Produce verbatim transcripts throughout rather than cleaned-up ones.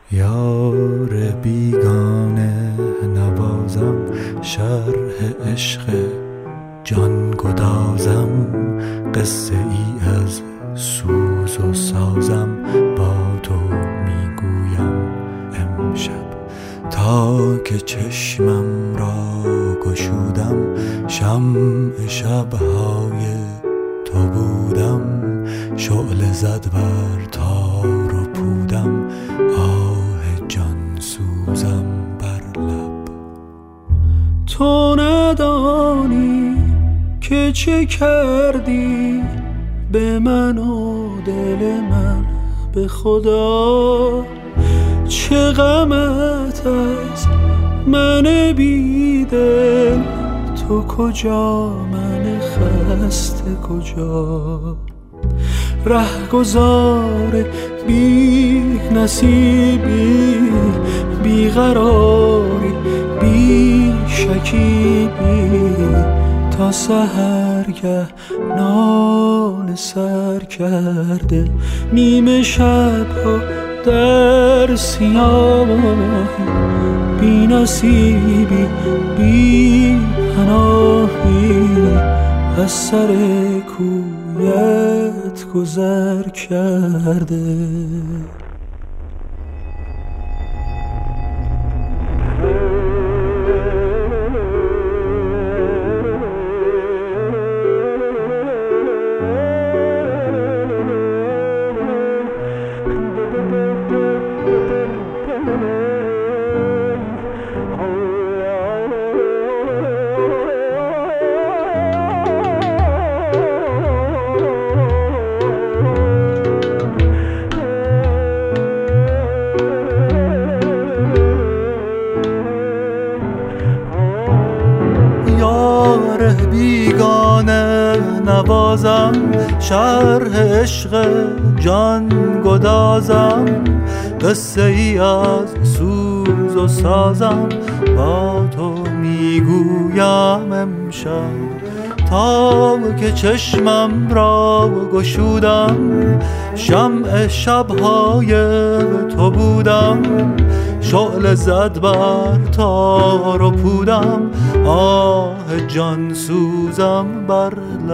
یار بیگانه نوازم، شرح عشق جان گدازم، قصه ای از سوز و سازم، با تو میگویم امشب. تا که چشمم را گشودم، شمع شبهای تو بودم، شعله زد بر تار و پودم، آه جان سوزم بر لب. تو ندانی که چه کردی به من و دل من، به خدا چه غمت از من بیدل. تو کجا من خسته کجا، رهگذار بی نصیبی، بی قراری بی شکیبی، تا سحرگه نان سر کرده، نیمه شبها در سیاهی، بی نصیبی بی پناهی، از سر کویت گذر کرده. بیگانه نوازم، شرح عشق جان گدازم، قصه ای از سوز و سازم، با تو میگویم امشب. تا که چشمم را گشودم، شمع شبهای تو بودم، شعله زد بر تار و پودم، آه جان سوزم بر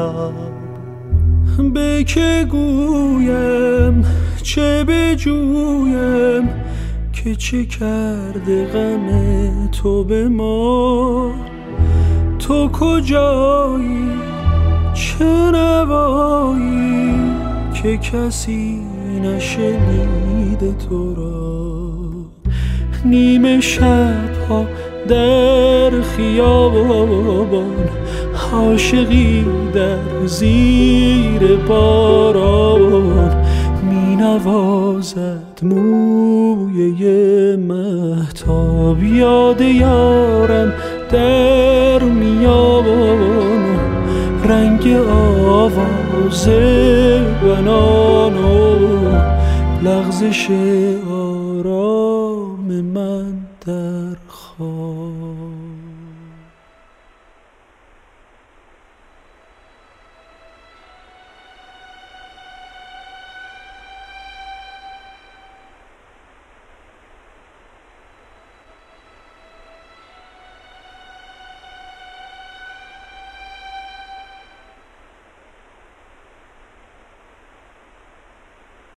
لب. به که گویم چه بجویم، که چه کرده غم تو به ما. تو کجایی چه نوایی، که کسی نشنیده تو را. نیمه شبها در خیابان، عاشقی در زیر باران، می نوازد مویه مهتاب، یاد یارم در میان، رنگ آواز بنان و لغزش آرام من در خواب.